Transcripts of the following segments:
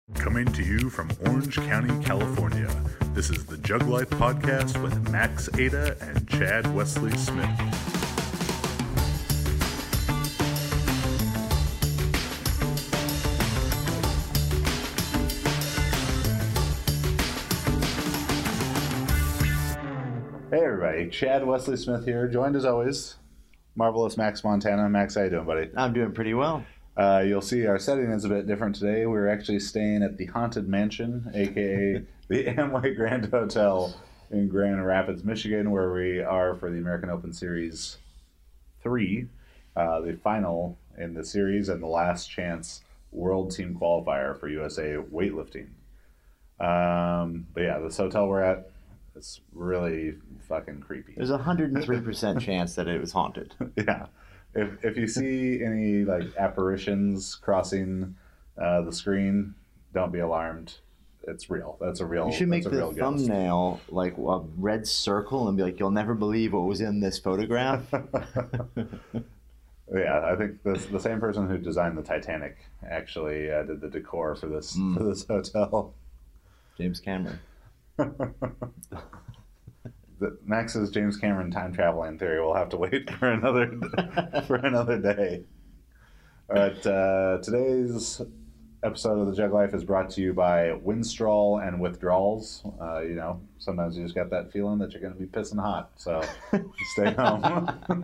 Coming to you from Orange County, California, this is the Jug Life Podcast with Max Ada and Chad Wesley Smith. Hey everybody, Chad Wesley Smith here, joined as always, marvelous Max Montana. Max, how you doing, buddy? I'm doing pretty well. You'll see our setting is a bit different today. We're actually staying at the Haunted Mansion, a.k.a. the Amway Grand Hotel in Grand Rapids, Michigan, where we are for the American Open Series 3, the final in the series and the last chance World Team Qualifier for USA weightlifting. But yeah, this hotel we're at, it's really fucking creepy. There's a 103% chance that it was haunted. Yeah. If you see any like apparitions crossing the screen, don't be alarmed. It's real. That's a real. You should make the real thumbnail like a red circle and be like, "You'll never believe what was in this photograph." Yeah, I think the same person who designed the Titanic actually did the decor for this hotel. James Cameron. Max's James Cameron time traveling theory will have to wait for another day. All right, today's episode of the Jug Life is brought to you by Winstrol and Withdrawals. Sometimes you just got that feeling that you're going to be pissing hot, so stay home.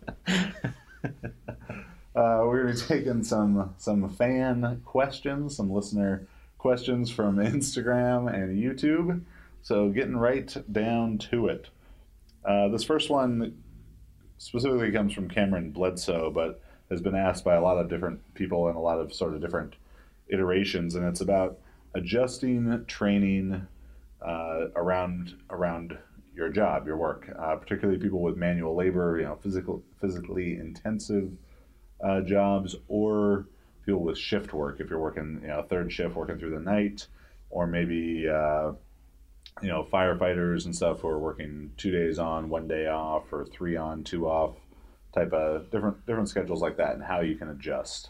We're going to be taking some fan questions, some listener questions from Instagram and YouTube. So getting right down to it. This first one specifically comes from Cameron Bledsoe, but has been asked by a lot of different people in a lot of sort of different iterations, and it's about adjusting training around your job, your work, particularly people with manual labor, physically intensive jobs, or people with shift work. If you're working, third shift, working through the night, or maybe firefighters and stuff who are working 2 days on, 1 day off, or 3 on, 2 off, type of different schedules like that, and how you can adjust.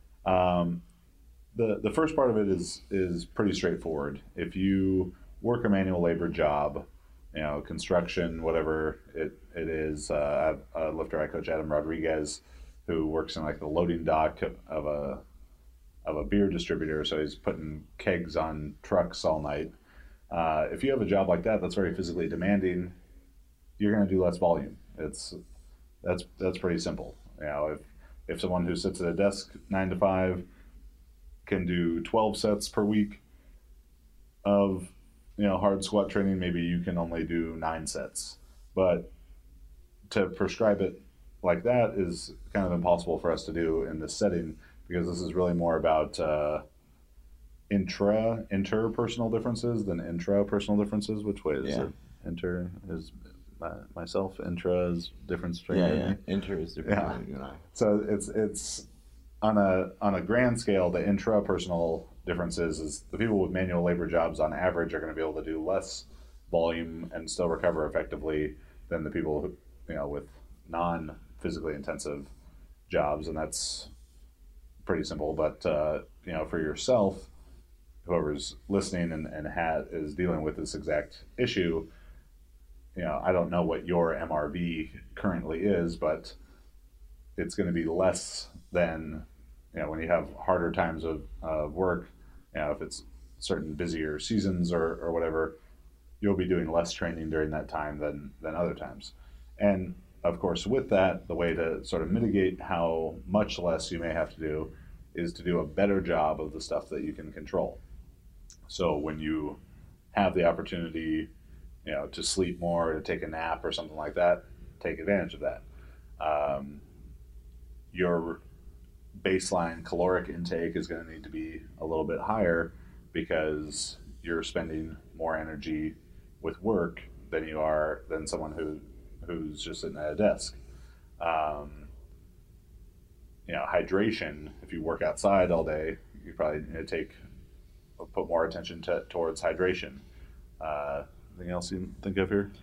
The first part of it is pretty straightforward. If you work a manual labor job, construction, whatever it is, I have a lifter I coach, Adam Rodriguez, who works in like the loading dock of a beer distributor, so he's putting kegs on trucks all night. If you have a job like that that's very physically demanding, you're going to do less volume. That's pretty simple. If someone who sits at a desk 9 to 5 can do 12 sets per week of hard squat training, maybe you can only do 9 sets. But to prescribe it like that is kind of impossible for us to do in this setting, because this is really more about interpersonal differences than intrapersonal differences. Which way is it? Inter is myself. Intra is difference between yeah. Inter is different between you and I. So it's on a grand scale. The intrapersonal differences is the people with manual labor jobs on average are going to be able to do less volume and still recover effectively than the people who, with non-physically intensive jobs, and that's pretty simple. But for yourself, whoever's listening and is dealing with this exact issue, I don't know what your MRV currently is, but it's going to be less than, when you have harder times of work, if it's certain busier seasons or whatever, you'll be doing less training during that time than other times. And of course, with that, the way to sort of mitigate how much less you may have to do is to do a better job of the stuff that you can control. So when you have the opportunity, to sleep more, to take a nap or something like that, take advantage of that. Your baseline caloric intake is going to need to be a little bit higher, because you're spending more energy with work than someone who's just sitting at a desk. Hydration, if you work outside all day, you probably need to put more attention towards hydration. Anything else you think of here?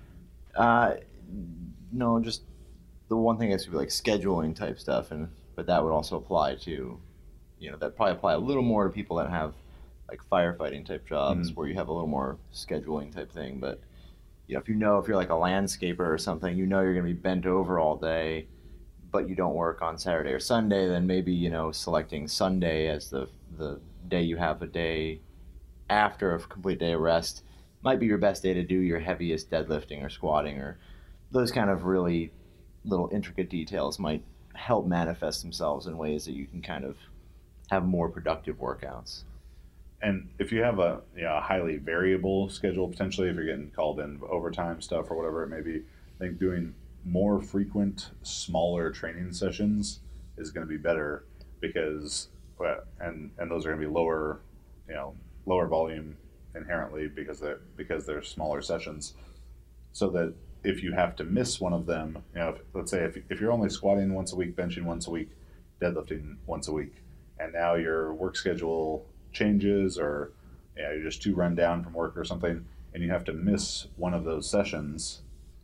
No, just the one thing I guess would be like scheduling type stuff, but that would also apply to, that probably apply a little more to people that have like firefighting type jobs where you have a little more scheduling type thing. But if you're like a landscaper or something, you're going to be bent over all day, but you don't work on Saturday or Sunday, then maybe selecting Sunday as the day you have a day after a complete day of rest might be your best day to do your heaviest deadlifting or squatting, or those kind of really little intricate details might help manifest themselves in ways that you can kind of have more productive workouts. And if you have a highly variable schedule, potentially if you're getting called in overtime stuff or whatever it may be, I think doing more frequent, smaller training sessions is going to be better because, and those are going to be lower, lower volume inherently because they're smaller sessions. So that if you have to miss one of them, let's say if you're only squatting once a week, benching once a week, deadlifting once a week, and now your work schedule changes or you're just too run down from work or something, and you have to miss one of those sessions,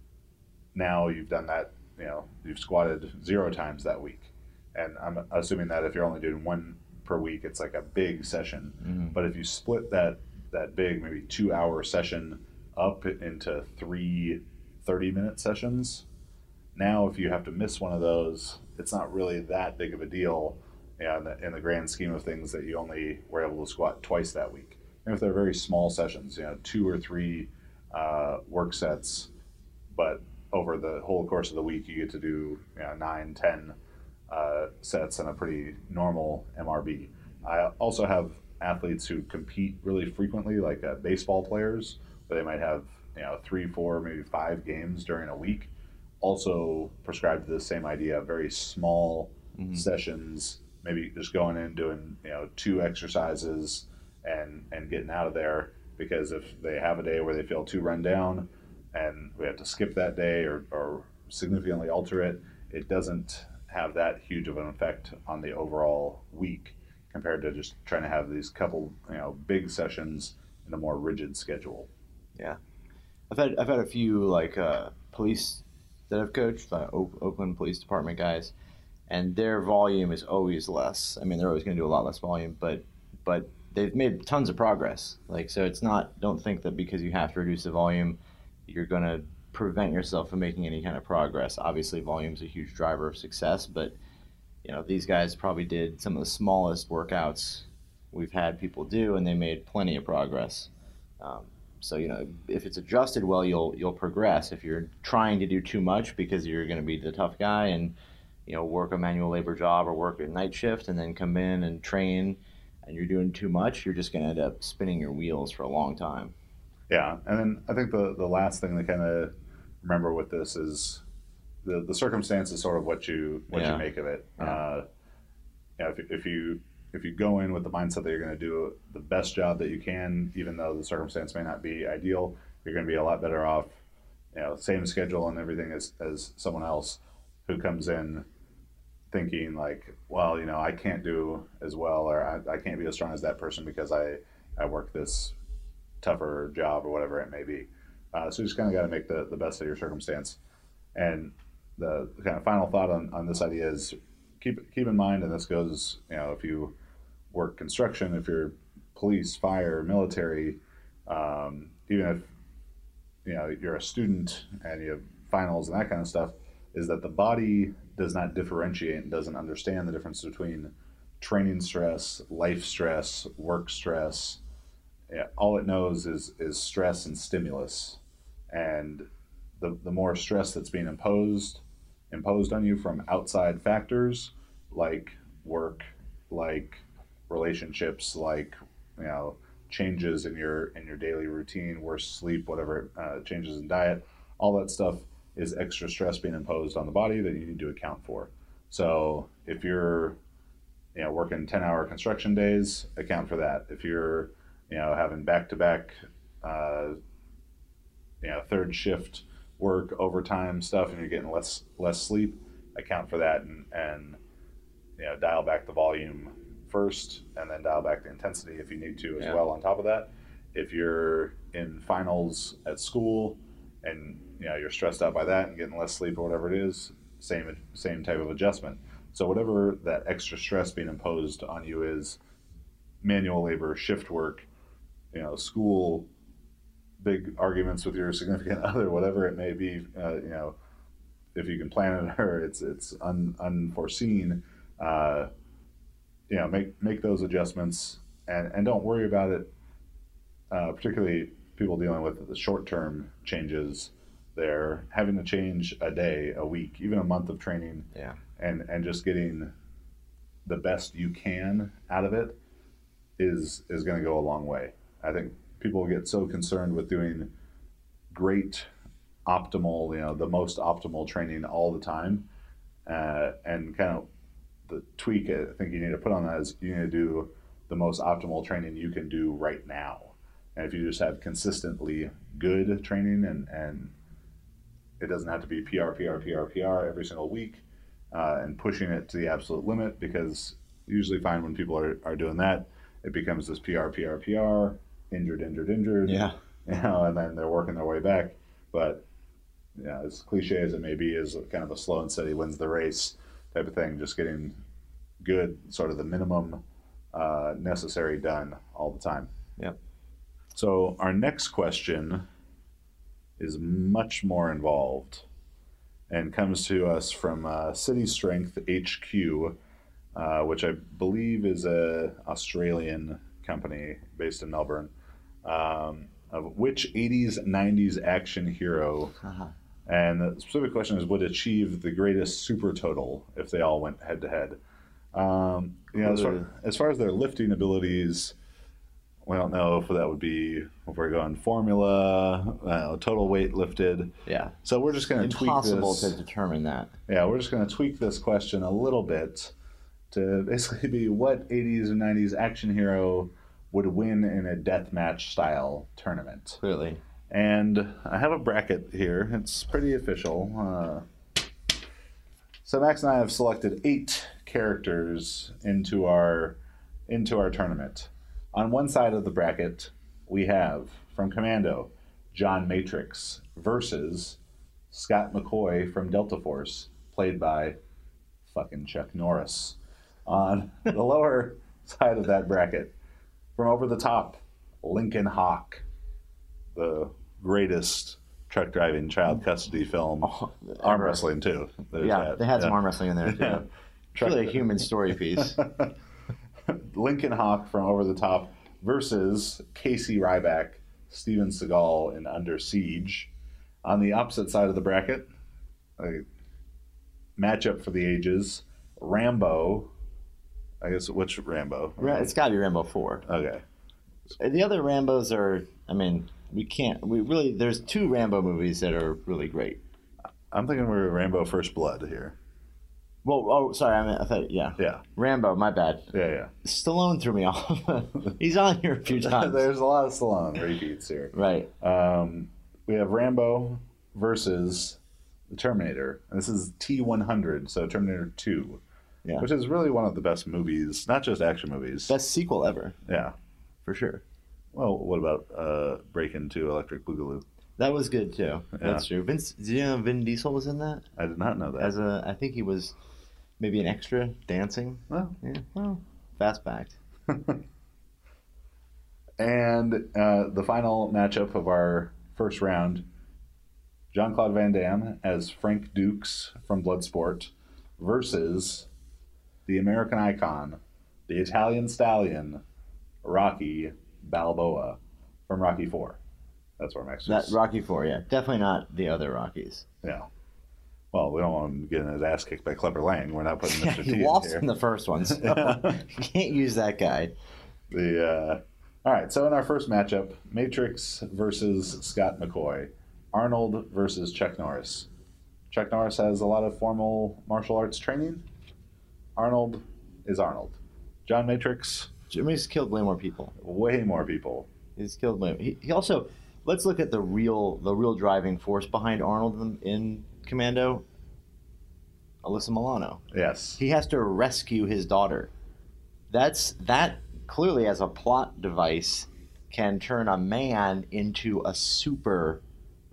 now you've done that, you've squatted 0 times that week. And I'm assuming that if you're only doing one per week, it's like a big session. Mm-hmm. But if you split that big, maybe 2-hour session up into 3 30-minute sessions, now if you have to miss one of those, it's not really that big of a deal in the grand scheme of things that you only were able to squat twice that week. And if they're very small sessions, 2 or 3 work sets, but over the whole course of the week, you get to do 9, 10 sets in a pretty normal MRB. I also have athletes who compete really frequently, like baseball players, where they might have 3, 4, maybe 5 games during a week. Also prescribed to the same idea, very small sessions, maybe just going in doing 2 exercises and getting out of there, because if they have a day where they feel too run down and we have to skip that day or significantly alter it, it doesn't have that huge of an effect on the overall week compared to just trying to have these couple big sessions in a more rigid schedule. Yeah, I've had a few like police that I've coached, Oakland Police Department guys, and their volume is always less. I mean, they're always going to do a lot less volume, but they've made tons of progress. Like, so it's not, don't think that because you have to reduce the volume, you're going to prevent yourself from making any kind of progress. Obviously, volume is a huge driver of success, but these guys probably did some of the smallest workouts we've had people do, and they made plenty of progress. So if it's adjusted well, you'll progress. If you're trying to do too much because you're going to be the tough guy and work a manual labor job or work a night shift and then come in and train, and you're doing too much, you're just going to end up spinning your wheels for a long time. Yeah, and then I think the last thing to kind of remember with this is the circumstance is sort of what you make of it. Yeah. If you go in with the mindset that you're going to do the best job that you can, even though the circumstance may not be ideal, you're going to be a lot better off. Same schedule and everything as someone else who comes in thinking like, well, I can't do as well, or I can't be as strong as that person because I work this tougher job or whatever it may be. So you just kind of got to make the best of your circumstance. And the kind of final thought on this idea is keep in mind, and this goes, if you work construction, if you're police, fire, military, even if you're a student and you have finals and that kind of stuff, is that the body does not differentiate and doesn't understand the difference between training stress, life stress, work stress. All it knows is stress and stimulus. And the more stress that's being imposed on you from outside factors like work, like relationships, like changes in your daily routine, worse sleep, whatever, changes in diet, all that stuff is extra stress being imposed on the body that you need to account for. So if you're working 10-hour construction days, account for that. If you're having back-to-back third shift work, overtime stuff, and you're getting less sleep, account for that and dial back the volume first and then dial back the intensity if you need to as well on top of that. If you're in finals at school and you're stressed out by that and getting less sleep or whatever it is, same type of adjustment. So whatever that extra stress being imposed on you is, manual labor, shift work, school, big arguments with your significant other, whatever it may be, if you can plan it or it's unforeseen, make those adjustments and don't worry about it. Particularly people dealing with the short-term changes, there having to change a day, a week, even a month of training, and just getting the best you can out of it is going to go a long way. I think people get so concerned with doing great, optimal, the most optimal training all the time, and kind of the tweak I think you need to put on that is you need to do the most optimal training you can do right now. And if you just have consistently good training and it doesn't have to be PR every single week, and pushing it to the absolute limit, because you usually find when people are doing that, it becomes this PR, injured, Yeah. And then they're working their way back. But as cliche as it may be, is kind of a slow and steady wins the race type of thing, just getting good, sort of the minimum necessary done all the time. Yep. So our next question is much more involved and comes to us from City Strength HQ, which I believe is a Australian company based in Melbourne. Of which 80s, 90s action hero, and the specific question is, would achieve the greatest super total if they all went head to head? As far as their lifting abilities, we don't know if that would be, if we're going formula, total weight lifted. Yeah. So we're just going to tweak this. Impossible to determine that. Yeah, we're just going to tweak this question a little bit to basically be what 80s and 90s action hero would win in a deathmatch style tournament. Clearly. And I have a bracket here. It's pretty official. So Max and I have selected 8 characters into our tournament. On one side of the bracket, we have, from Commando, John Matrix versus Scott McCoy from Delta Force, played by fucking Chuck Norris. On the lower side of that bracket, from Over the Top, Lincoln Hawk, the greatest truck driving child custody film. Arm wrestling, too. They had some arm wrestling in there, too. It's really a human story piece. Lincoln Hawk from Over the Top versus Casey Ryback, Steven Seagal in Under Siege. On the opposite side of the bracket, a matchup for the ages, Rambo. I guess, which Rambo? It's got to be Rambo 4. Okay. The other Rambos are, there's 2 Rambo movies that are really great. I'm thinking we're Rambo First Blood here. Well, sorry, I thought, yeah. Yeah. Rambo, my bad. Yeah. Stallone threw me off. He's on here a few times. There's a lot of Stallone repeats here. Right. We have Rambo versus the Terminator. And this is T-100, so Terminator 2. Yeah. Which is really one of the best movies, not just action movies. Best sequel ever. Yeah. For sure. Well, what about Break Into Electric Boogaloo? That was good, too. Yeah. That's true. Did you know Vin Diesel was in that? I did not know that. I think he was maybe an extra dancing. Fast backed. And the final matchup of our first round, Jean-Claude Van Damme as Frank Dukes from Bloodsport versus the American icon, the Italian stallion, Rocky Balboa from Rocky IV. That's where Max is. That Rocky IV, yeah. Definitely not the other Rockies. Yeah. Well, we don't want him getting his ass kicked by Clubber Lang. We're not putting Mr. T in here. He lost in the first one, so you can't use that guy. All right, so in our first matchup, Matrix versus Scott McCoy. Arnold versus Chuck Norris. Chuck Norris has a lot of formal martial arts training. Arnold is Arnold. John Matrix. Jimmy's killed way more people. Way more people. He's killed way. He also. Let's look at the real driving force behind Arnold in Commando. Alyssa Milano. Yes. He has to rescue his daughter. That clearly, as a plot device, can turn a man into a super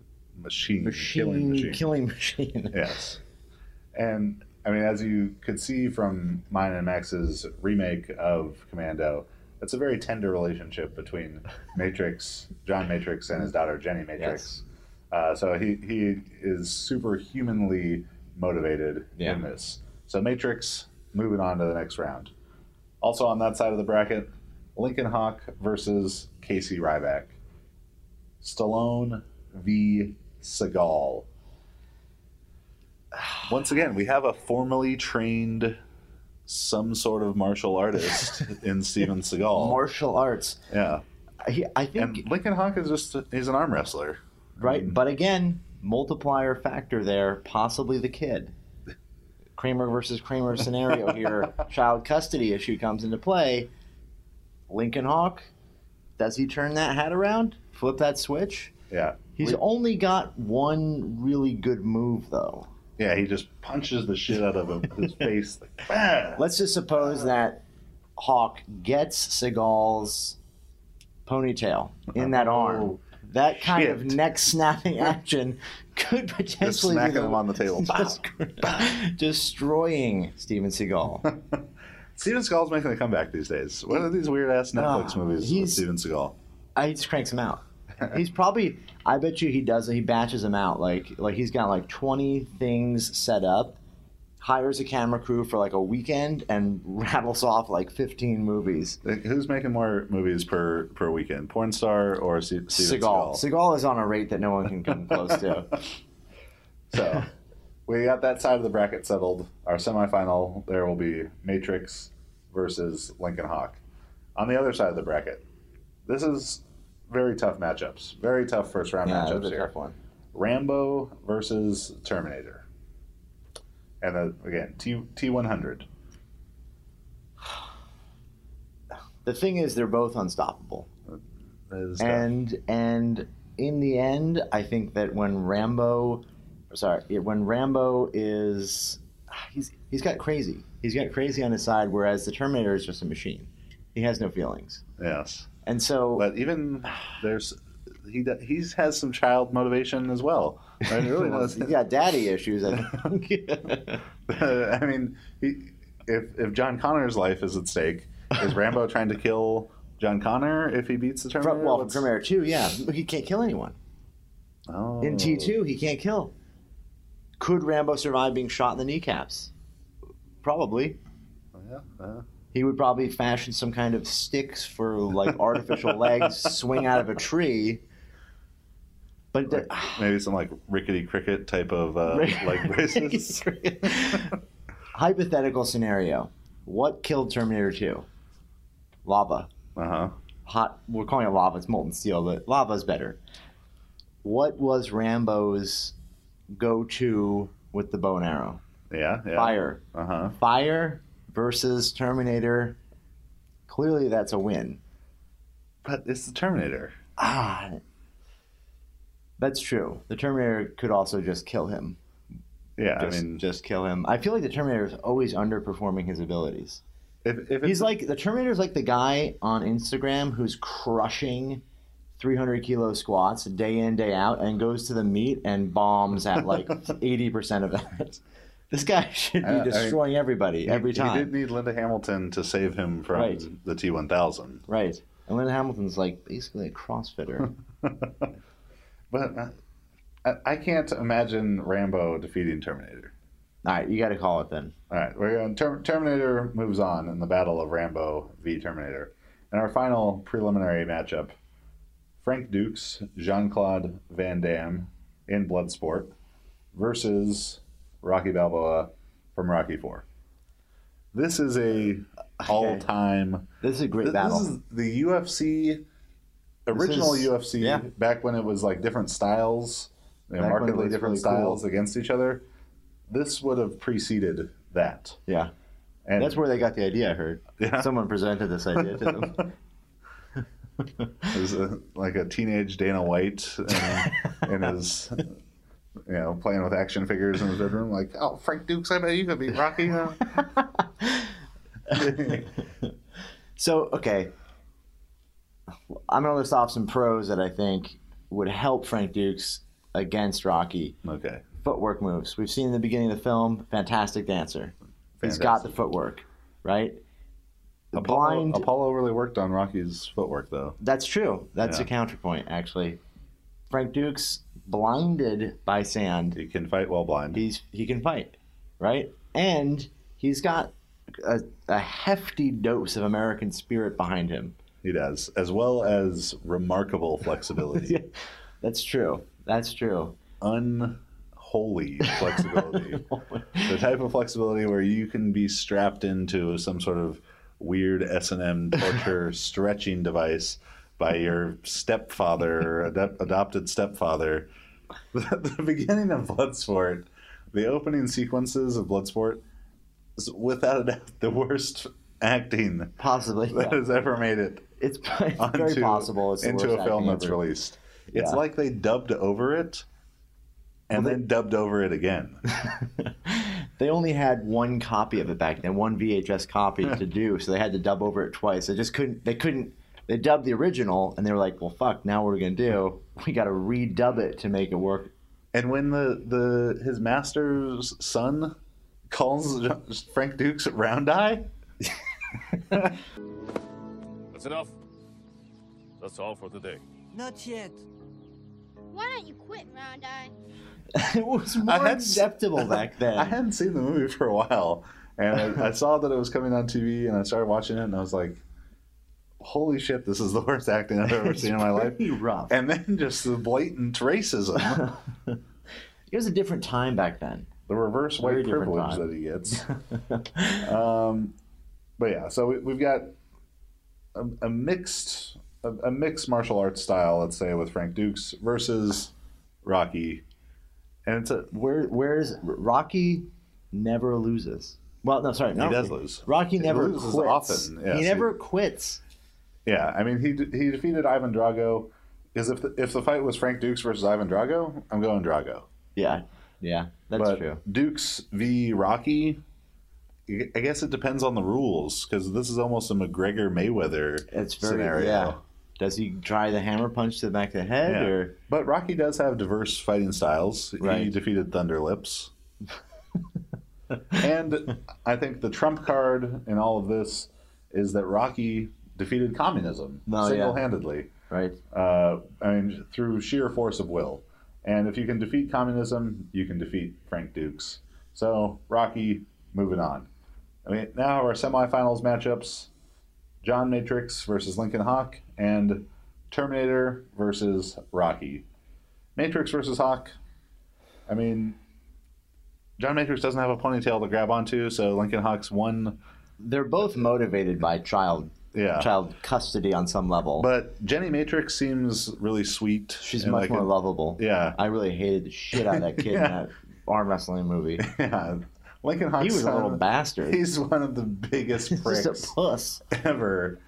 killing machine. Yes. And as you could see from mine and Max's remake of Commando, it's a very tender relationship between John Matrix, and his daughter Jenny Matrix. So he is superhumanly motivated in this. So Matrix moving on to the next round. Also on that side of the bracket, Lincoln Hawk versus Casey Ryback. Stallone v. Seagal. Once again, we have a formally trained some sort of martial artist in Steven Seagal. Martial arts. Yeah. I think. And Lincoln Hawk is he's an arm wrestler. Right. But again, multiplier factor there, possibly the kid. Kramer versus Kramer scenario here. Child custody issue comes into play. Lincoln Hawk, does he turn that hat around? Flip that switch? Yeah. He's only got one really good move, though. Yeah, he just punches the shit out of his face. Like, bah! Let's just suppose that Hawk gets Seagal's ponytail in that arm. That kind of neck-snapping action could potentially just smacking be him on the table. Destroying Steven Seagal. Steven Seagal's making a comeback these days. What are these weird-ass Netflix movies with Steven Seagal? He just cranks him out. He's probably, I bet you he does it. He batches them out. Like he's got like 20 things set up, hires a camera crew for like a weekend, and rattles off like 15 movies. Who's making more movies per weekend? Porn star or Steven Seagal? Seagal is on a rate that no one can come close to. So we got that side of the bracket settled. Our semifinal, there will be Matrix versus Lincoln Hawk. On the other side of the bracket, this is very tough matchups. Very tough first round matchups here. Tough one. Rambo versus Terminator. And again, T-100. The thing is, they're both unstoppable. And in the end, I think that when Rambo is, he's got crazy. He's got crazy on his side, whereas the Terminator is just a machine. He has no feelings. Yes. And so, but even he has some child motivation as well. Right? He really does. He's got daddy issues. I think. I mean, if John Connor's life is at stake, is Rambo trying to kill John Connor if he beats the Terminator? Well, from Terminator 2, yeah, he can't kill anyone. Oh. In T2, he can't kill. Could Rambo survive being shot in the kneecaps? Probably. Yeah. He would probably fashion some kind of sticks for like artificial legs, swing out of a tree. But maybe some like rickety cricket type of leg braces. Hypothetical scenario: what killed Terminator 2? Lava. Hot. We're calling it lava. It's molten steel, but lava's better. What was Rambo's go-to with the bow and arrow? Yeah. Fire. Fire versus Terminator. Clearly, that's a win. But it's the Terminator. That's true. The Terminator could also just kill him. Yeah, just kill him. I feel like the Terminator is always underperforming his abilities. If he's like the Terminator's like the guy on Instagram who's crushing 300 kilo squats day in day out and goes to the meet and bombs at like 80% of that. This guy should be destroying everybody every time. He did need Linda Hamilton to save him from the T-1000. Right. And Linda Hamilton's like basically a CrossFitter. But I can't imagine Rambo defeating Terminator. All right, you got to call it then. All right, we're going. Terminator moves on in the battle of Rambo v. Terminator. And our final preliminary matchup, Frank Dukes, Jean-Claude Van Damme in Bloodsport versus Rocky Balboa from Rocky IV. This is a all-time... This is a great battle. This is the UFC, original UFC, back when it was like different styles, markedly different styles against each other. This would have preceded that. Yeah. And that's where they got the idea, I heard. Yeah. Someone presented this idea to them. It was like a teenage Dana White in his... playing with action figures in his bedroom, like, oh, Frank Dukes, I bet you could beat Rocky. So, okay. I'm going to list off some pros that I think would help Frank Dukes against Rocky. Okay. Footwork moves. We've seen in the beginning of the film, fantastic dancer. He's got the footwork, right? Apollo really worked on Rocky's footwork, though. That's true. That's Yeah. a counterpoint, actually. Frank Dukes, blinded by sand, He can fight while blind. he can fight, right? And he's got a hefty dose of American spirit behind him. He does, as well as remarkable flexibility. Yeah, that's true. That's true. Unholy flexibility. The type of flexibility where you can be strapped into some sort of weird S&M torture stretching device by your stepfather, adopted stepfather. The beginning of Bloodsport, the opening sequences of Bloodsport, is without a doubt the worst acting Possibly. that has ever made it It's very possible. It's the into worst a film acting that's ever. released. It's Yeah. like they dubbed over it and then dubbed over it again. They only had one copy of it back then, one VHS copy to do, so they had to dub over it twice. They just couldn't. They dubbed the original, and they were like, "Well, fuck! Now what are we gonna do? We got to redub it to make it work." And when his master's son calls Frank Dukes Round Eye, That's enough. That's all for today. Not yet. Why don't you quit, Round Eye? It was I more had- acceptable back then. I hadn't seen the movie for a while, and I saw that it was coming on TV, and I started watching it, and I was like, "Holy shit! This is the worst acting I've ever seen in my life." Pretty rough. And then just the blatant racism, It was a different time back then. the reverse Very white different privilege time. that he gets. But yeah, so we've got a mixed martial arts style, let's say, with Frank Dukes versus Rocky, and it's Where's Rocky never loses. Well, no, sorry, no. he does lose. Rocky He never loses quits. often, yes. He never quits. Yeah, I mean he defeated Ivan Drago. Because if the fight was Frank Dukes versus Ivan Drago, I'm going Drago. Yeah, that's but true. Dukes v Rocky, I guess it depends on the rules, because this is almost a McGregor Mayweather It's very scenario. yeah. Does he try the hammer punch to the back of the head, Yeah. or But Rocky does have diverse fighting styles. He Right. defeated Thunder Lips. And I think the trump card in all of this is that Rocky defeated communism Oh, yeah. single-handedly. right? I mean, through sheer force of will. And if you can defeat communism, you can defeat Frank Dukes. So, Rocky, moving on. I mean, now our semifinals matchups: John Matrix versus Lincoln Hawk, and Terminator versus Rocky. Matrix versus Hawk. I mean, John Matrix doesn't have a ponytail to grab onto, so Lincoln Hawk's one. They're both motivated by child custody on some level. But Jenny Matrix seems really sweet. She's and much like more a- lovable. Yeah. I really hated the shit out of that kid in Yeah. that arm wrestling movie. Yeah. Lincoln Hawk's He was a little bastard. He's one of the biggest He's pricks just a puss. ever.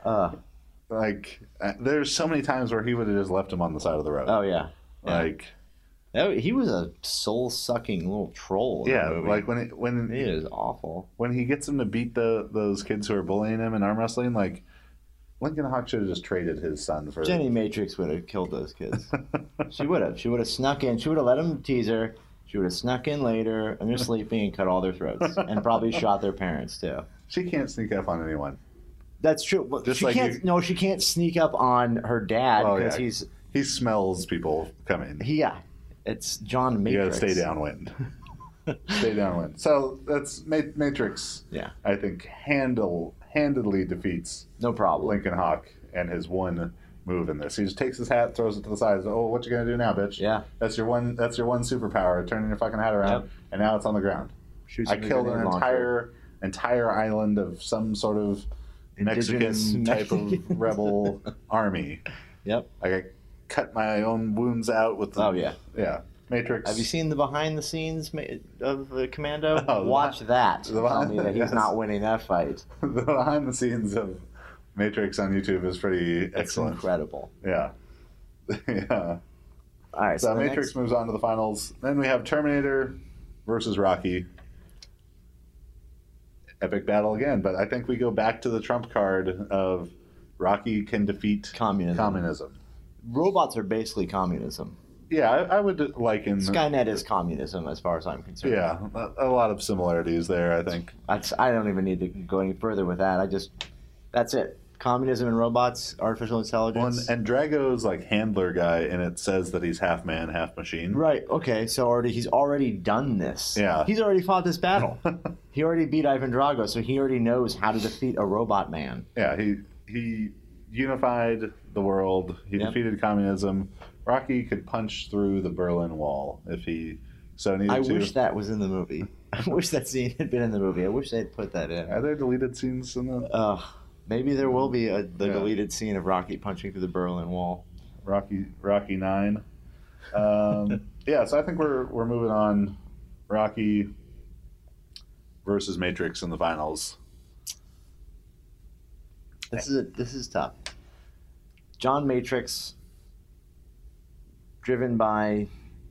Like, there's so many times where he would have just left him on the side of the road. Oh yeah. Like, He was a soul-sucking little troll. In yeah, the movie. like He is awful. when he gets him to beat those kids who are bullying him in arm wrestling, like, Lincoln Hawk should have just traded his son for Jenny Matrix would have killed those kids. She would have. She would have snuck in. She would have let him tease her. She would have snuck in later, and they're sleeping, and cut all their throats, and probably shot their parents too. She can't sneak up on anyone. That's true. But Just she like can't. you- No, she can't sneak up on her dad Oh, because yeah. He smells people coming. It's John You Matrix. gotta stay downwind. Stay downwind. So that's Matrix. Yeah, I think handedly defeats no problem. Lincoln Hawk and his one move in this. He just takes his hat, throws it to the side. Oh, what you gonna do now, bitch? Yeah. That's your one superpower. Turning your fucking hat around, Yep. and now it's on the ground. Shoots I him with a killed an grenade launcher. entire island of some sort of Indigenous Mexican type of Mexicans. rebel army. Yep. I cut my own wounds out with the, Oh, yeah. yeah. Matrix. Have you seen the behind the scenes of the Commando? Oh, Watch that. the Tell behind- me that he's yes. not winning that fight. The behind the scenes of Matrix on YouTube is pretty It's excellent. incredible. Yeah. Yeah. All right, So the Matrix next- moves on to the finals. Then we have Terminator versus Rocky. Epic battle again, but I think we go back to the trump card of Rocky can defeat Communism. Robots are basically communism. Yeah, I would liken. Skynet is communism, as far as I'm concerned. Yeah, a lot of similarities there, I think. I don't even need to go any further with that. That's it. Communism and robots, artificial intelligence. And Drago's like handler guy, and it says that he's half man, half machine. Right. Okay. So he's already done this. Yeah. He's already fought this battle. He already beat Ivan Drago, so he already knows how to defeat a robot man. Yeah. He unified the world. He defeated communism. Rocky could punch through the Berlin Wall if he so needed I to. wish that was in the movie. I wish that scene had been in the movie. I wish they'd put that in. Are there deleted scenes in the Maybe there will be the deleted scene of Rocky punching through the Berlin Wall. Rocky 9? Yeah, so I think we're moving on. Rocky versus Matrix in the finals. This is tough. John Matrix, driven by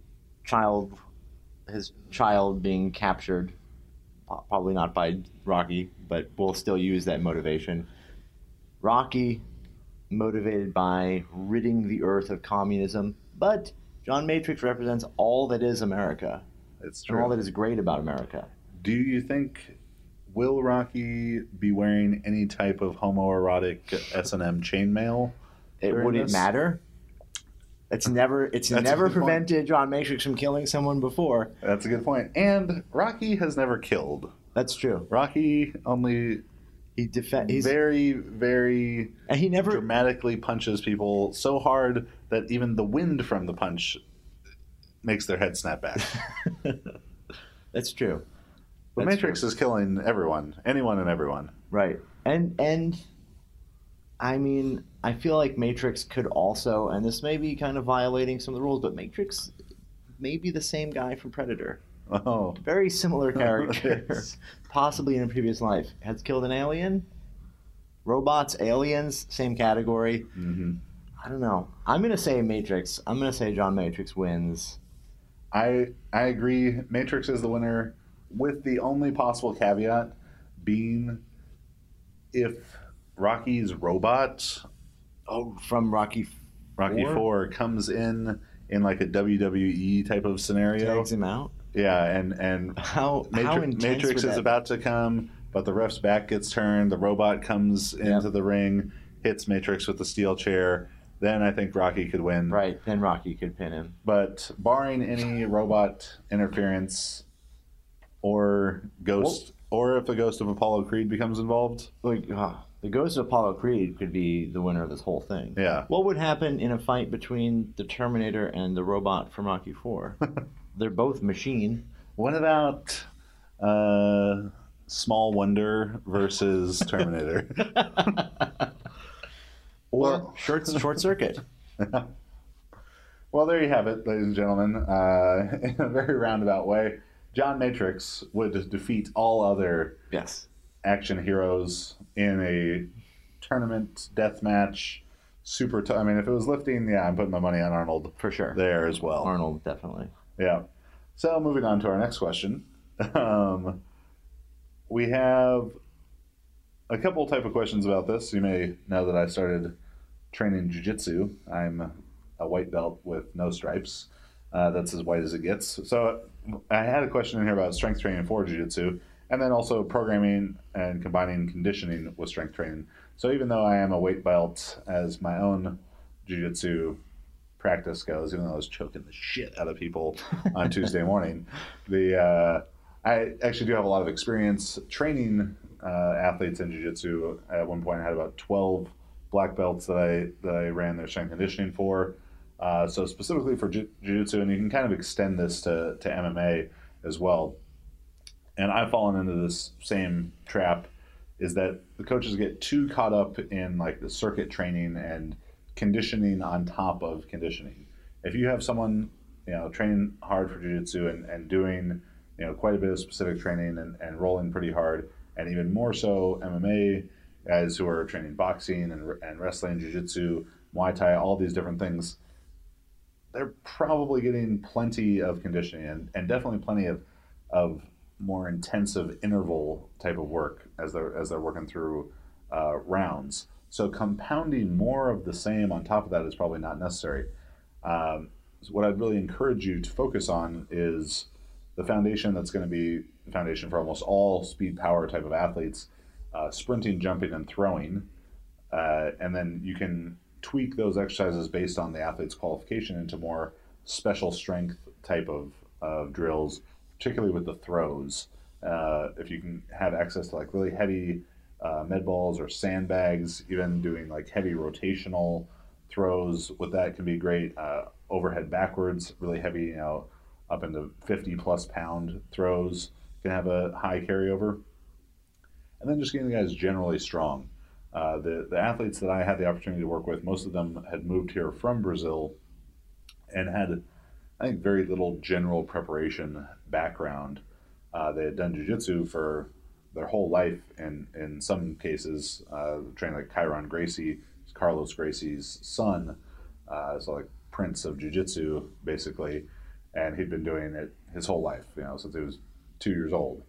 his child being captured, probably not by Rocky, but we'll still use that motivation. Rocky, motivated by ridding the earth of communism, but John Matrix represents all that is America. It's And true. all that is great about America. Do you think will Rocky be wearing any type of homoerotic S&M chainmail? It during wouldn't this? matter. It's never a good prevented John Matrix from killing someone before. That's a good point. And Rocky has never killed. That's true. Rocky only He's very, very and he never dramatically punches people so hard that even the wind from the punch makes their head snap back. That's true. But That's Matrix true. is killing everyone, anyone and everyone. Right. And I mean, I feel like Matrix could also, and this may be kind of violating some of the rules, but Matrix may be the same guy from Predator. Oh, Very similar character, Yes. possibly in a previous life. Has killed an alien. Robots, aliens, same category. hmm I don't know. I'm gonna say Matrix. I'm gonna say John Matrix wins. I agree. Matrix is the winner, with the only possible caveat being if Rocky's robot, From Rocky Rocky Four? 4, comes in like a WWE type of scenario. tags him out. Yeah, and How intense Matrix would is that about to come, but the ref's back gets turned. The robot comes into the ring, hits Matrix with the steel chair. Then I think Rocky could win. Right, then Rocky could pin him. But barring any robot interference or ghost, or if the ghost of Apollo Creed becomes involved, Like, the ghost of Apollo Creed could be the winner of this whole thing. yeah. What would happen in a fight between the Terminator and the robot from Rocky 4? They're both machine. What about Small Wonder versus Terminator? Or Well- short circuit. Well, there you have it, ladies and gentlemen. In a very roundabout way, John Matrix would defeat all other Yes. action heroes in a tournament deathmatch. I mean, if it was lifting, yeah, I'm putting my money on Arnold For sure. there as well. Arnold, definitely. Yeah. So moving on to our next question. We have a couple type of questions about this. You may know that I started training jiu-jitsu. I'm a white belt with no stripes. That's as white as it gets. So I had a question in here about strength training for jiu-jitsu, and then also programming and combining conditioning with strength training. So even though I am a weight belt as my own jiu-jitsu practice goes, even though I was choking the shit out of people on Tuesday morning, I actually do have a lot of experience training athletes in jiu-jitsu. At one point, I had about 12 black belts that I ran their strength conditioning for. So specifically for jiu-jitsu, and you can kind of extend this to MMA as well. And I've fallen into this same trap, is that the coaches get too caught up in like the circuit training and conditioning on top of conditioning. If you have someone, training hard for jiu-jitsu and doing, quite a bit of specific training and rolling pretty hard, and even more so MMA guys who are training boxing and wrestling, jiu-jitsu, Muay Thai, all these different things, they're probably getting plenty of conditioning and definitely plenty of more intensive interval type of work as they're working through rounds. So compounding more of the same on top of that is probably not necessary. So what I'd really encourage you to focus on is the foundation that's going to be the foundation for almost all speed power type of athletes sprinting, jumping, and throwing. And then you can tweak those exercises based on the athlete's qualification into more special strength type of drills, particularly with the throws. If you can have access to like really heavy med balls or sandbags, even doing like heavy rotational throws with that can be great. Overhead backwards, really heavy, up into 50 plus pound throws can have a high carryover. And then just getting the guys generally strong. The athletes that I had the opportunity to work with, most of them had moved here from Brazil and had, I think, very little general preparation background. They had done jiu-jitsu for their whole life, and in some cases, trained like Kyron Gracie, Carlos Gracie's son, so like Prince of Jiu-Jitsu, basically, and he'd been doing it his whole life, since he was 2 years old.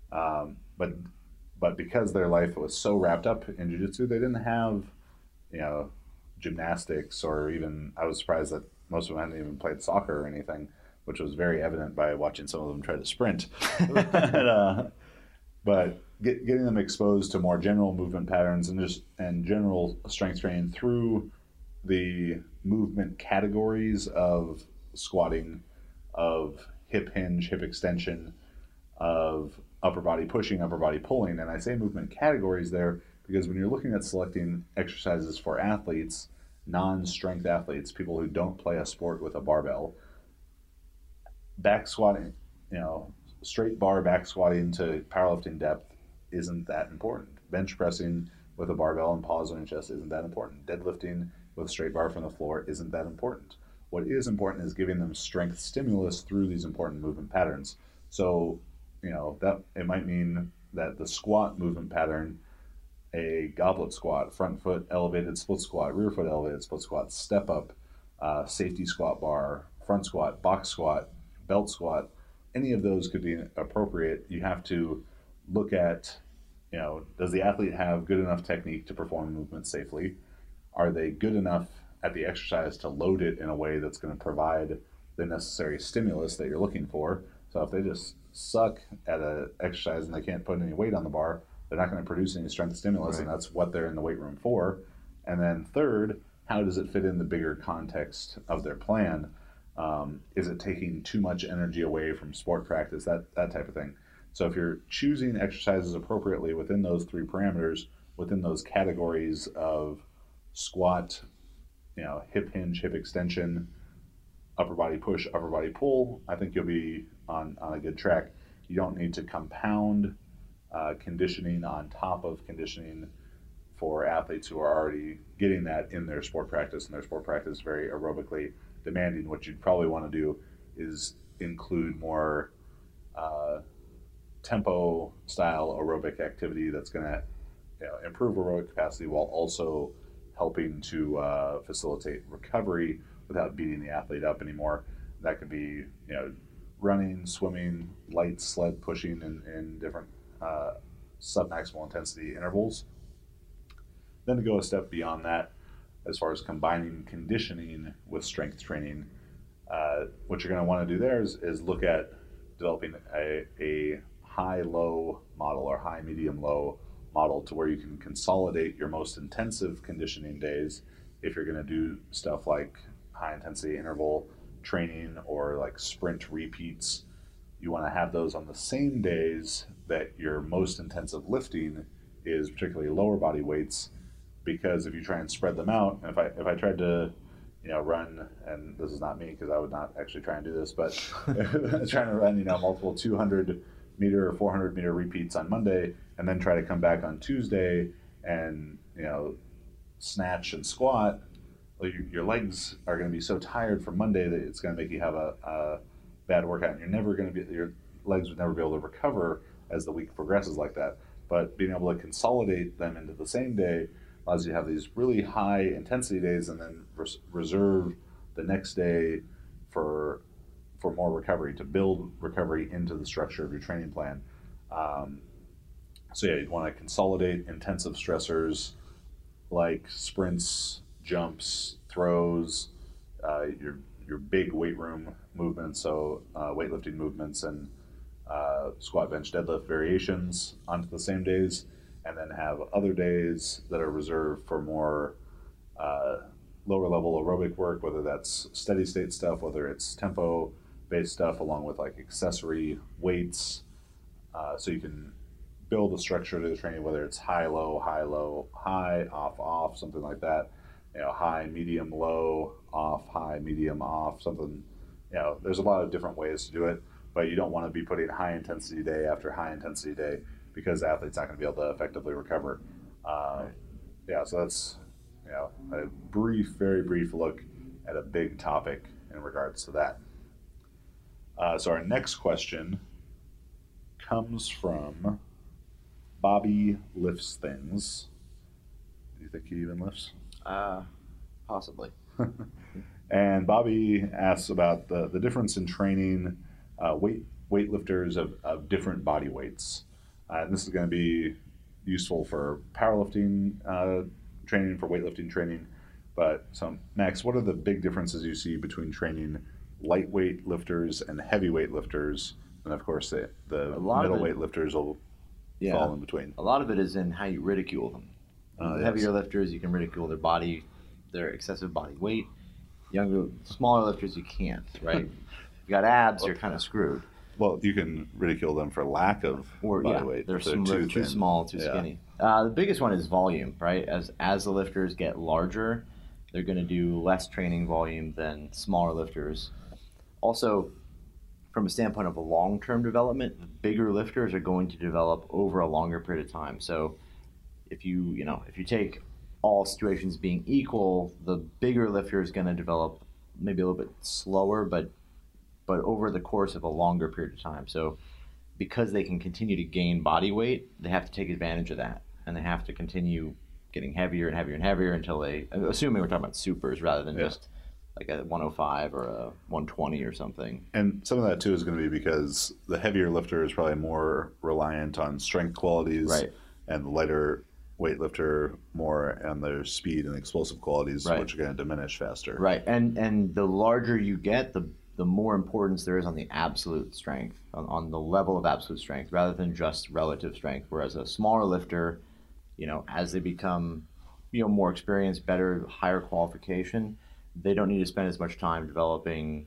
But because their life was so wrapped up in jiu-jitsu, they didn't have, gymnastics, or even, I was surprised that most of them hadn't even played soccer or anything, which was very evident by watching some of them try to sprint. But getting them exposed to more general movement patterns and general strength training through the movement categories of squatting, of hip hinge, hip extension, of upper body pushing, upper body pulling. And I say movement categories there because when you're looking at selecting exercises for athletes, non-strength athletes, people who don't play a sport with a barbell, back squatting, straight bar back squatting to powerlifting depth isn't that important. Bench pressing with a barbell and pause on your chest isn't that important. Deadlifting with straight bar from the floor isn't that important. What is important is giving them strength stimulus through these important movement patterns. So, that it might mean that the squat movement pattern, a goblet squat, front foot elevated split squat, rear foot elevated split squat, step up, safety squat bar, front squat, box squat, belt squat, any of those could be appropriate. You have to look at, does the athlete have good enough technique to perform movement safely? Are they good enough at the exercise to load it in a way that's going to provide the necessary stimulus that you're looking for? So if they just suck at an exercise and they can't put any weight on the bar, they're not going to produce any strength stimulus, right. And that's what they're in the weight room for. And then third, how does it fit in the bigger context of their plan? Is it taking too much energy away from sport practice, that type of thing? So if you're choosing exercises appropriately within those three parameters, within those categories of squat, hip hinge, hip extension, upper body push, upper body pull, I think you'll be on a good track. You don't need to compound conditioning on top of conditioning for athletes who are already getting that in their sport practice, and their sport practice very aerobically demanding. What you'd probably want to do is include more tempo style aerobic activity that's going to improve aerobic capacity while also helping to facilitate recovery without beating the athlete up anymore. That could be running, swimming, light sled pushing in different submaximal intensity intervals. Then to go a step beyond that, as far as combining conditioning with strength training, what you're going to want to do there is look at developing a high-low model or high-medium-low model to where you can consolidate your most intensive conditioning days if you're going to do stuff like high-intensity interval training or like sprint repeats. You want to have those on the same days that your most intensive lifting is, particularly lower body weights, because if you try and spread them out, and if I tried to run, and this is not me because I would not actually try and do this, but trying to run multiple 200 meter or 400 meter repeats on Monday and then try to come back on Tuesday and snatch and squat, well, your legs are going to be so tired from Monday that it's going to make you have a bad workout, and your legs would never be able to recover as the week progresses like that. But being able to consolidate them into the same day allows you to have these really high intensity days and then reserve the next day for more recovery, to build recovery into the structure of your training plan. So you'd want to consolidate intensive stressors like sprints, jumps, throws, your big weight room movements, so weightlifting movements and squat, bench, deadlift variations onto the same days. and then have other days that are reserved for more lower level aerobic work, whether that's steady state stuff, whether it's tempo based stuff, along with like accessory weights. So you can build a structure to the training, whether it's high, low, high, off, off, something like that. High, medium, low, off, high, medium, off, something. There's a lot of different ways to do it, but you don't want to be putting high intensity day after high intensity day because the athlete's not going to be able to effectively recover. So that's a very brief look at a big topic in regards to that. So our next question comes from Bobby Lifts Things. Do you think he even lifts? Possibly. And Bobby asks about the difference in training weightlifters of different body weights. And this is going to be useful for powerlifting training, for weightlifting training. But so, Max, what are the big differences you see between training lightweight lifters and heavyweight lifters? And of course, the middleweight lifters will fall in between. A lot of it is in how you ridicule them. Heavier lifters, you can ridicule their excessive body weight. Smaller lifters, you can't, right? If you got abs, you're kind of screwed. Well, you can ridicule them for lack of body weight. They're too small, too skinny. The biggest one is volume, right? As the lifters get larger, they're going to do less training volume than smaller lifters. Also, from a standpoint of a long-term development, the bigger lifters are going to develop over a longer period of time. So if you take all situations being equal, the bigger lifter is going to develop maybe a little bit slower, but over the course of a longer period of time. So because they can continue to gain body weight, they have to take advantage of that, and they have to continue getting heavier and heavier and heavier until they, assuming we're talking about supers rather than just like a 105 or a 120 or something. And some of that too is going to be because the heavier lifter is probably more reliant on strength qualities, right, and the lighter weightlifter more on their speed and explosive qualities, right, which are going to diminish faster. Right, and the larger you get, the more importance there is on the absolute strength, on the level of absolute strength, rather than just relative strength. Whereas a smaller lifter, as they become, more experienced, better, higher qualification, they don't need to spend as much time developing,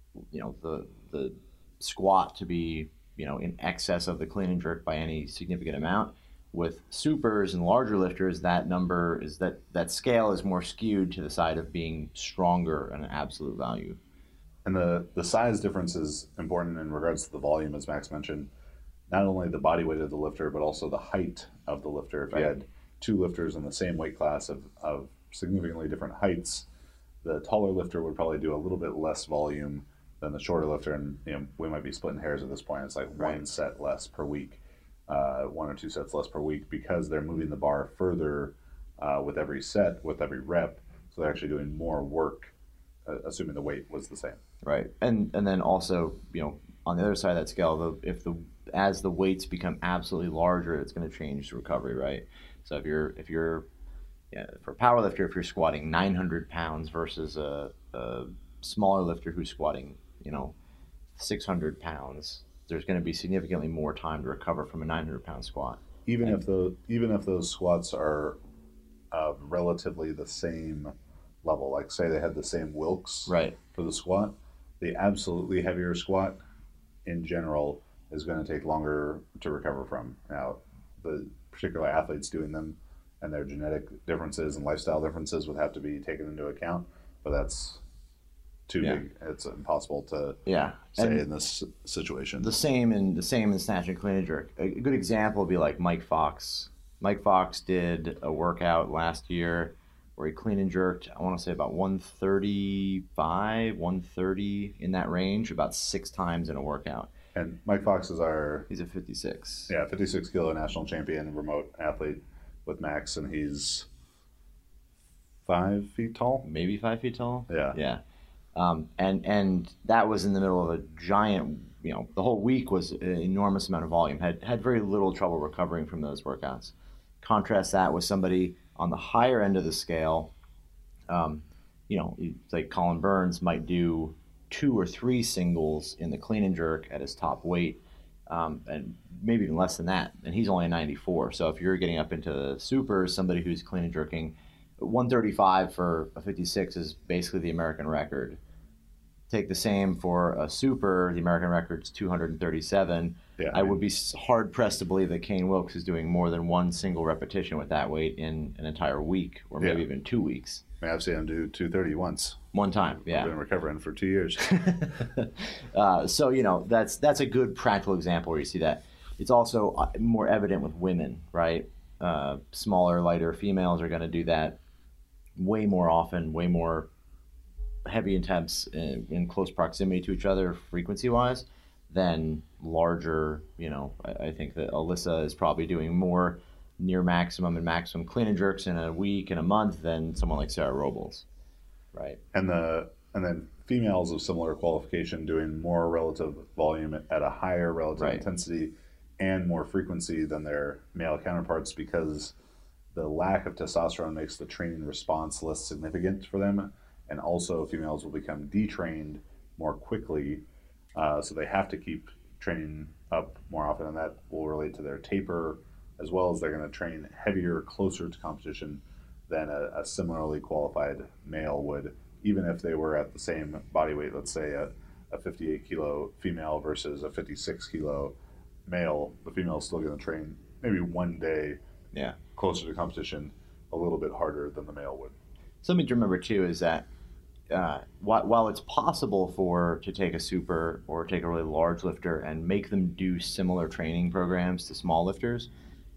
the squat to be, in excess of the clean and jerk by any significant amount. With supers and larger lifters, that scale is more skewed to the side of being stronger in an absolute value. And the size difference is important in regards to the volume, as Max mentioned. Not only the body weight of the lifter, but also the height of the lifter. If you had two lifters in the same weight class of significantly different heights, the taller lifter would probably do a little bit less volume than the shorter lifter. And we might be splitting hairs at this point. It's like one set less per week, 1 or 2 sets less per week, because they're moving the bar further with every set, with every rep. So they're actually doing more work, assuming the weight was the same. Right, and then also, on the other side of that scale, as the weights become absolutely larger, it's going to change the recovery, right? So if you're for a power lifter, if you're squatting 900 pounds versus a smaller lifter who's squatting 600 pounds, there's going to be significantly more time to recover from a 900-pound squat. Even if those squats are relatively the same level, like say they had the same Wilks for the squat, the absolutely heavier squat in general is going to take longer to recover from. Now, the particular athletes doing them and their genetic differences and lifestyle differences would have to be taken into account, but that's too big. It's impossible to say in this situation. The same in snatch and clean and jerk. A good example would be like Mike Fox. Mike Fox did a workout last year where he clean and jerked, I want to say about 135, 130, in that range, about 6 times in a workout. And Mike Fox is he's a 56. Yeah, 56 kilo national champion, remote athlete with Max, and he's 5 feet tall? Maybe 5 feet tall? Yeah. Yeah. And that was in the middle of a giant, the whole week was an enormous amount of volume, had very little trouble recovering from those workouts. Contrast that with somebody on the higher end of the scale, like Colin Burns might do 2 or 3 singles in the clean and jerk at his top weight, and maybe even less than that. And he's only a 94. So if you're getting up into the supers, somebody who's clean and jerking, 135 for a 56 is basically the American record. Take the same for a super, the American record's 237. Yeah, I would be hard pressed to believe that Kane Wilkes is doing more than one single repetition with that weight in an entire week, or maybe even 2 weeks. I've seen him do 230 once. One time, yeah. I've been recovering for 2 years. So, you know, that's a good practical example where you see that. It's also more evident with women, right? Smaller, lighter females are going to do that way more often, way more heavy attempts in close proximity to each other frequency-wise than larger, you know. I think that Alyssa is probably doing more near maximum and maximum clean and jerks in a week and a month than someone like Sarah Robles, right? And then females of similar qualification doing more relative volume at a higher relative intensity and more frequency than their male counterparts, because the lack of testosterone makes the training response less significant for them. And also females will become detrained more quickly, so they have to keep training up more often, and that will relate to their taper, as well as they're going to train heavier, closer to competition than a similarly qualified male would, even if they were at the same body weight. Let's say a 58 kilo female versus a 56 kilo male. The female is still going to train maybe one day closer to competition a little bit harder than the male would. Something to remember too is that while it's possible to take a super or take a really large lifter and make them do similar training programs to small lifters,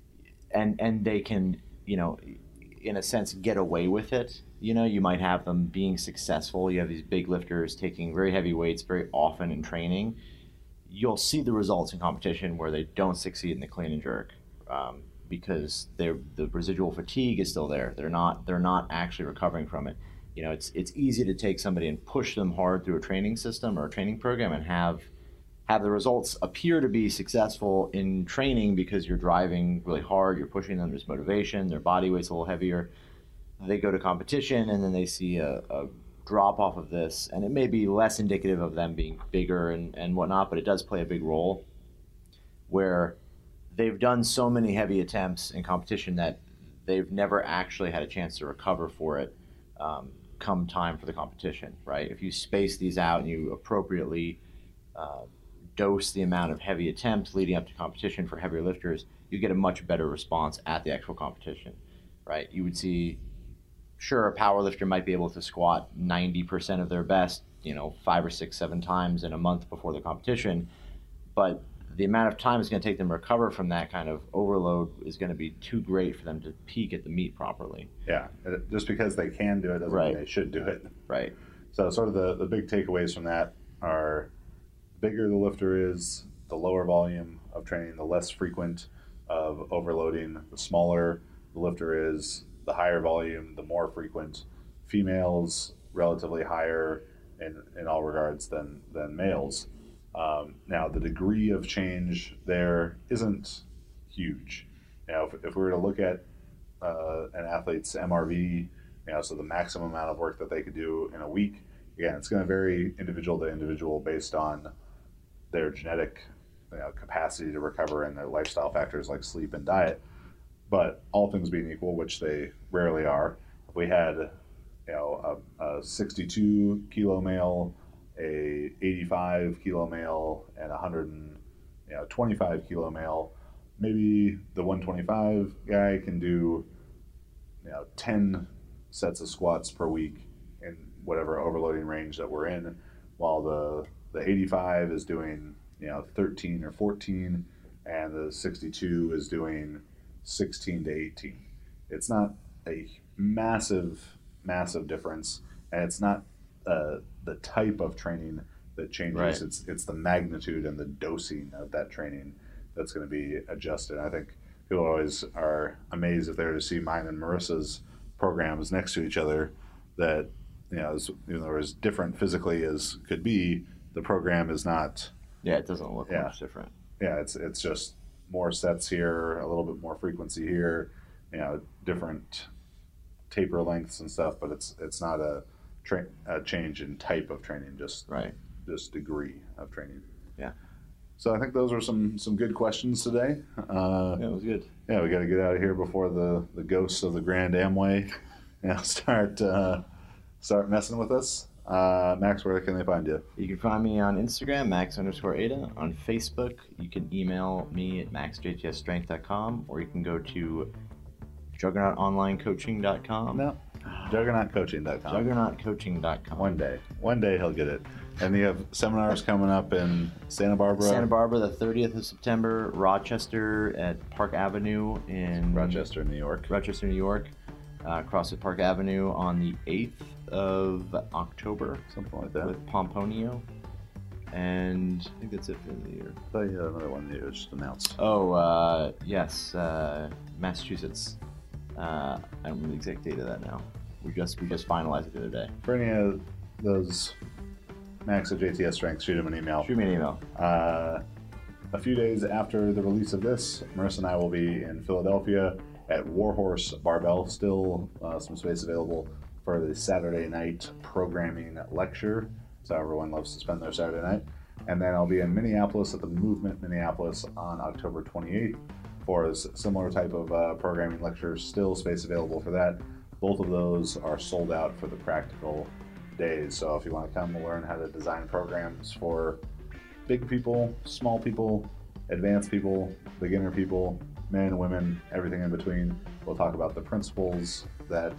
and they can, you know, in a sense get away with it. You know, you might have them being successful. You have these big lifters taking very heavy weights very often in training. You'll see the results in competition where they don't succeed in the clean and jerk, because the residual fatigue is still there. They're not actually recovering from it. You know, it's easy to take somebody and push them hard through a training system or a training program and have the results appear to be successful in training because you're driving really hard, you're pushing them, there's motivation, their body weight's a little heavier. They go to competition and then they see a drop off of this, and it may be less indicative of them being bigger and whatnot, but it does play a big role where they've done so many heavy attempts in competition that they've never actually had a chance to recover for it come time for the competition, right? If you space these out and you appropriately dose the amount of heavy attempts leading up to competition for heavier lifters, you get a much better response at the actual competition, right? You would see, sure, a power lifter might be able to squat 90% of their best, you know, 5 or 6, 7 times in a month before the competition, but the amount of time it's going to take them to recover from that kind of overload is going to be too great for them to peak at the meet properly. Yeah, just because they can do it doesn't mean they should do it. Right. So sort of the big takeaways from that are, the bigger the lifter is, the lower volume of training, the less frequent of overloading. The smaller the lifter is, the higher volume, the more frequent. Females relatively higher in all regards than males. Now, the degree of change there isn't huge. You know, if we were to look at an athlete's MRV, you know, so the maximum amount of work that they could do in a week, again, it's going to vary individual to individual based on their genetic, you know, capacity to recover and their lifestyle factors like sleep and diet. But all things being equal, which they rarely are, if we had, you know, a 62 kilo male, a 85 kilo male, and a 125 kilo male, maybe the 125 guy can do, you know, 10 sets of squats per week in whatever overloading range that we're in, while the 85 is doing, you know, 13 or 14, and the 62 is doing 16 to 18. It's not a massive difference, and it's not the type of training that changes. Right. It's the magnitude and the dosing of that training that's going to be adjusted. I think people always are amazed if they were to see mine and Marissa's programs next to each other, that, you know, even though they're as different physically as could be, the program is not. Yeah, it doesn't look much different. Yeah, it's just more sets here, a little bit more frequency here, you know, different taper lengths and stuff, but it's not a change in type of training, just degree of training. Yeah. So I think those were some good questions today. Yeah, it was good. Yeah, we got to get out of here before the ghosts of the Grand Amway start messing with us. Max, where can they find you? You can find me on Instagram, Max_Ada. On Facebook, you can email me at maxjtsstrength.com, or you can go to juggernautonlinecoaching.com. No, juggernautcoaching.com. Juggernautcoaching.com. One day he'll get it. And you have seminars coming up in Santa Barbara. Santa Barbara, the 30th of September. Rochester at Park Avenue in Rochester, New York. Rochester, New York. CrossFit Park Avenue on the 8th of October. Something like that. With Pomponio. And I think that's it for the year. I thought you had another one that you just announced. Oh, yes. Massachusetts. I don't remember the exact date of that now. We just finalized it the other day. For any of those Max at JTS Strength, shoot him an email. Shoot me an email. A few days after the release of this, Marissa and I will be in Philadelphia at Warhorse Barbell. Still some space available for the Saturday night programming lecture. So everyone loves to spend their Saturday night. And then I'll be in Minneapolis at the Movement Minneapolis on October 28th for a similar type of programming lecture. Still space available for that. Both of those are sold out for the practical days. So if you want to come and learn how to design programs for big people, small people, advanced people, beginner people, men, women, everything in between, we'll talk about the principles that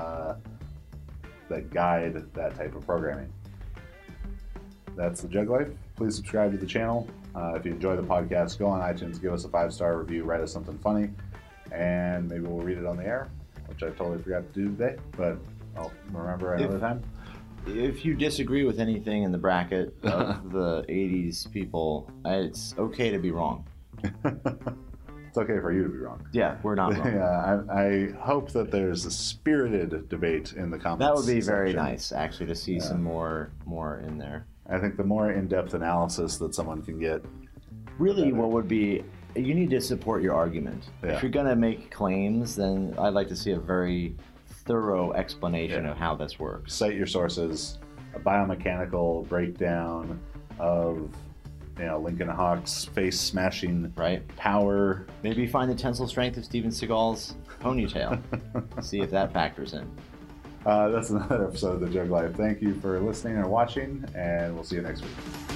guide that type of programming. That's the Jug Life. Please subscribe to the channel. If you enjoy the podcast, go on iTunes, give us a 5-star review, write us something funny, and maybe we'll read it on the air, which I totally forgot to do today, but I'll remember another time. If you disagree with anything in the bracket of the 80s people, it's okay to be wrong. It's okay for you to be wrong. Yeah, we're not wrong. Yeah, I hope that there's a spirited debate in the comments. That would be very section. nice, actually, to see some more in there. I think the more in-depth analysis that someone can get. Really, what would be, you need to support your argument. Yeah. If you're going to make claims, then I'd like to see a very thorough explanation of how this works. Cite your sources, a biomechanical breakdown of Lincoln Hawk's face smashing power. Maybe find the tensile strength of Steven Seagal's ponytail. See if that factors in. That's another episode of The Jug Life. Thank you for listening or watching, and we'll see you next week.